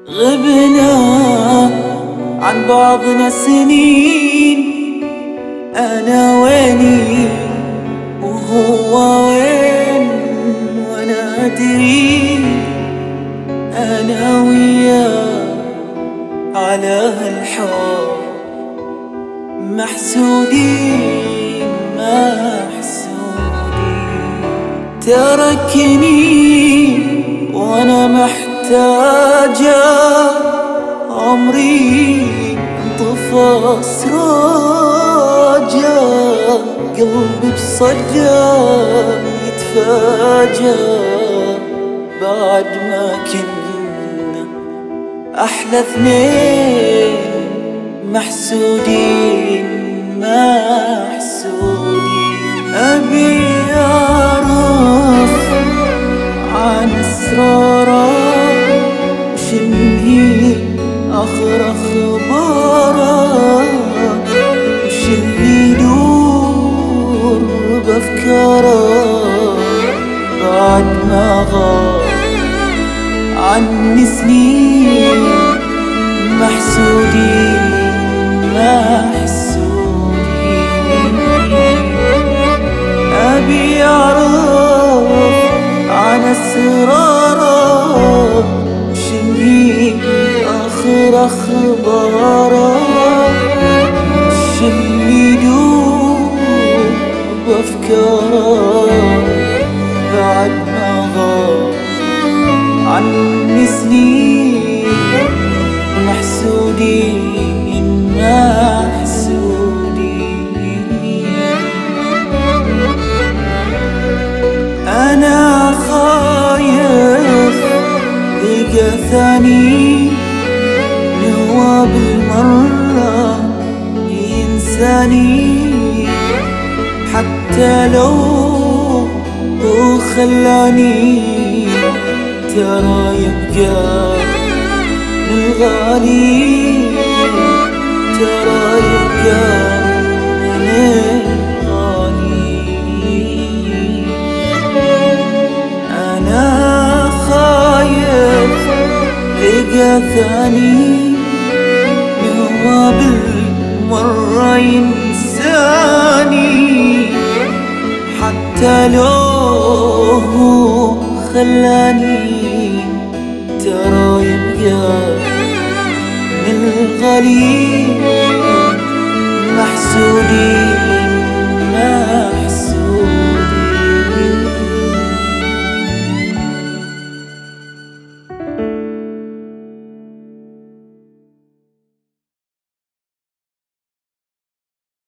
غبنا عن بعضنا سنين، أنا ويني وهو وين وانا أدري. أنا وياه على هالحب محسودين محسودين. تركني وانا محتاجة، عمري انطفى سراجة، قلبي بصدى يتفاجأ بعد ما كنا أحلى اثنين محسودين محسودين. أبي أعرف عن أسراره وشنهي آخر أخباره، وش اللي يدور بأفكاره بعد ما غاب عني سنين محسودين محسودين. أبي أعرف عن أسراره وشنهي آخر أخباره، وش اللي يدور بأفكاره بعد ما غاب عني سنين محسودين محسودين. أنا خايف لقى ثاني هو بالمرة ينساني، حتى لو هو خلاني ترى يبقى من الغالي، ترى يبقى من الغالي. أنا خايف لقى ثاني هو بالمرة ينساني، حتى لو هو خلاني ترى يبقى من الغالي محسودين